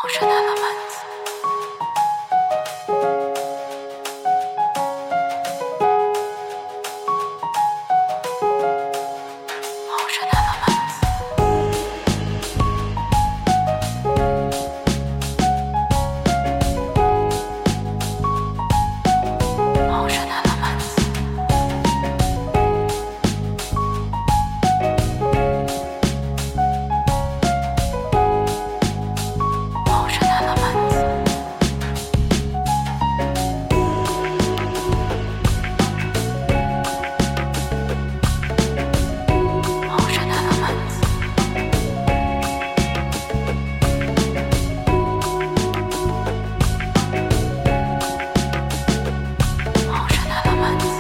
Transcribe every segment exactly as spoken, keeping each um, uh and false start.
Emotional elements. Emotional elements. Emotional elements. Emotional elements. Emotional elements. Emotional elements.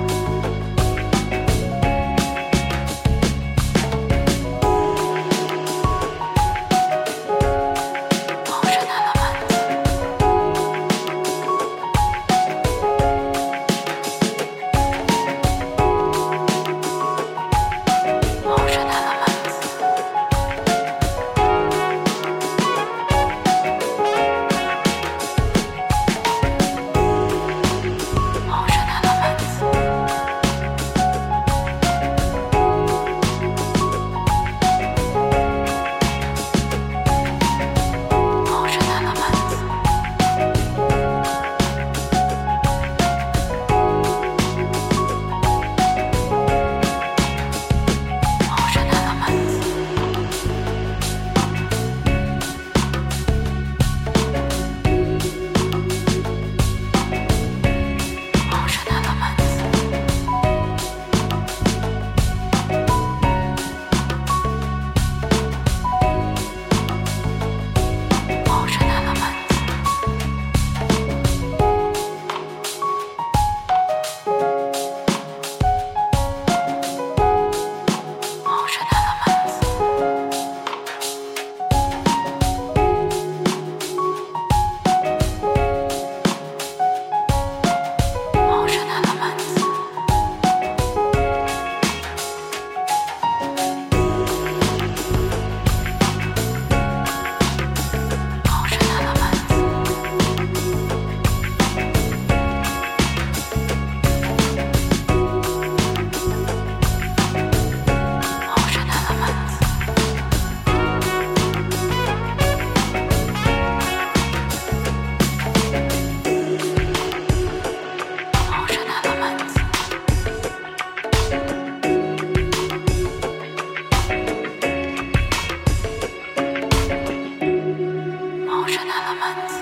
Emotional elements. Emotional elements. Emotional elements. Emotional elements. Emotional elements. Emotional elements. Emotional elements. Emotional elements. Emotional elements. Emotional elements. Emotional elements. Emotional elements. Emotional elements.